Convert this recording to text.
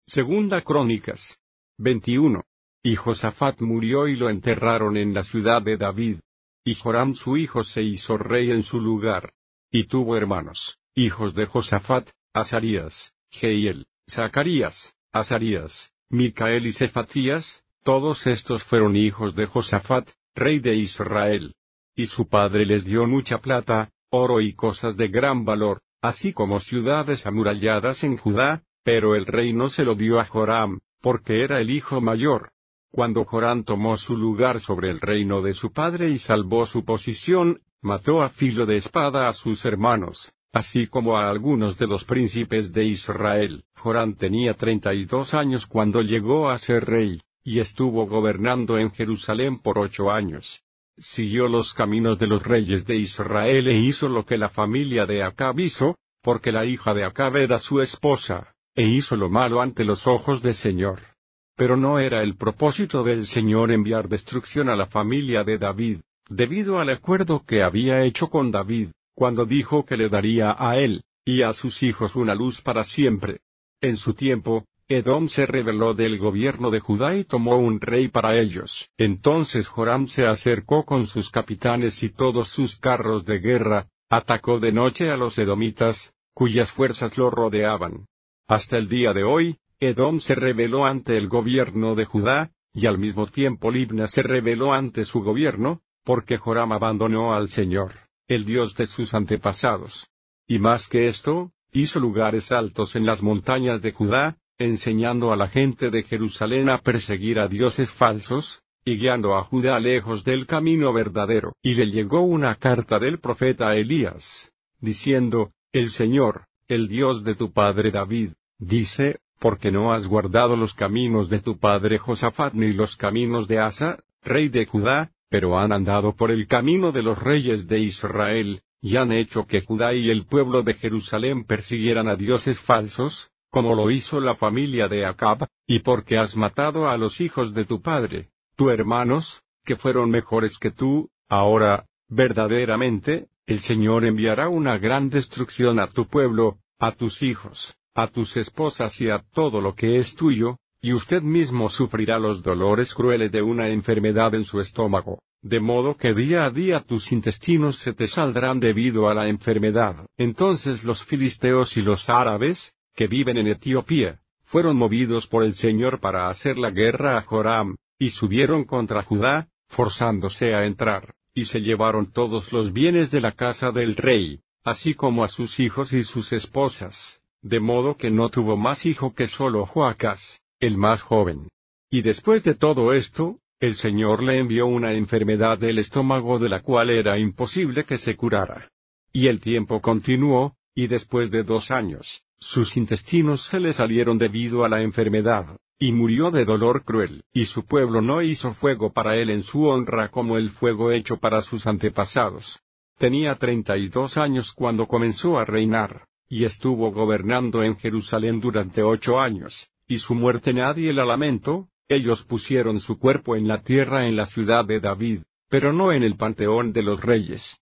Segunda Crónicas 21. Y Josafat murió y lo enterraron en la ciudad de David. Y Joram su hijo se hizo rey en su lugar. Y tuvo hermanos, hijos de Josafat, Azarías, Jehiel, Zacarías, Azarías, Micael y Cefatías. Todos estos fueron hijos de Josafat, rey de Israel. Y su padre les dio mucha plata, oro y cosas de gran valor, así como ciudades amuralladas en Judá, pero el reino se lo dio a Joram, porque era el hijo mayor. Cuando Joram tomó su lugar sobre el reino de su padre y salvó su posición, mató a filo de espada a sus hermanos, así como a algunos de los príncipes de Israel. Joram tenía 32 años cuando llegó a ser rey, y estuvo gobernando en Jerusalén por 8 años. Siguió los caminos de los reyes de Israel e hizo lo que la familia de Acab hizo, porque la hija de Acab era su esposa, e hizo lo malo ante los ojos del Señor. Pero no era el propósito del Señor enviar destrucción a la familia de David, debido al acuerdo que había hecho con David, cuando dijo que le daría a él, y a sus hijos una luz para siempre. En su tiempo, Edom se rebeló del gobierno de Judá y tomó un rey para ellos. Entonces Joram se acercó con sus capitanes y todos sus carros de guerra, atacó de noche a los edomitas, cuyas fuerzas lo rodeaban. Hasta el día de hoy, Edom se rebeló ante el gobierno de Judá, y al mismo tiempo Libna se rebeló ante su gobierno, porque Joram abandonó al Señor, el Dios de sus antepasados. Y más que esto, hizo lugares altos en las montañas de Judá, enseñando a la gente de Jerusalén a perseguir a dioses falsos, y guiando a Judá lejos del camino verdadero. Y le llegó una carta del profeta Elías, diciendo, El Señor, el Dios de tu padre David, dice, porque no has guardado los caminos de tu padre Josafat ni los caminos de Asa, rey de Judá, pero han andado por el camino de los reyes de Israel, y han hecho que Judá y el pueblo de Jerusalén persiguieran a dioses falsos, como lo hizo la familia de Acab, y porque has matado a los hijos de tu padre, tus hermanos, que fueron mejores que tú. Ahora, verdaderamente, el Señor enviará una gran destrucción a tu pueblo, a tus hijos, a tus esposas y a todo lo que es tuyo, y usted mismo sufrirá los dolores crueles de una enfermedad en su estómago, de modo que día a día tus intestinos se te saldrán debido a la enfermedad. Entonces los filisteos y los árabes, que viven en Etiopía, fueron movidos por el Señor para hacer la guerra a Joram, y subieron contra Judá, forzándose a entrar, y se llevaron todos los bienes de la casa del rey, así como a sus hijos y sus esposas, de modo que no tuvo más hijo que solo Joacás, el más joven. Y después de todo esto, el Señor le envió una enfermedad del estómago de la cual era imposible que se curara. Y el tiempo continuó, y después de 2 años, sus intestinos se le salieron debido a la enfermedad, y murió de dolor cruel. Y su pueblo no hizo fuego para él en su honra como el fuego hecho para sus antepasados. Tenía 32 años cuando comenzó a reinar, y estuvo gobernando en Jerusalén durante 8 años, y su muerte nadie la lamentó. Ellos pusieron su cuerpo en la tierra en la ciudad de David, pero no en el panteón de los reyes.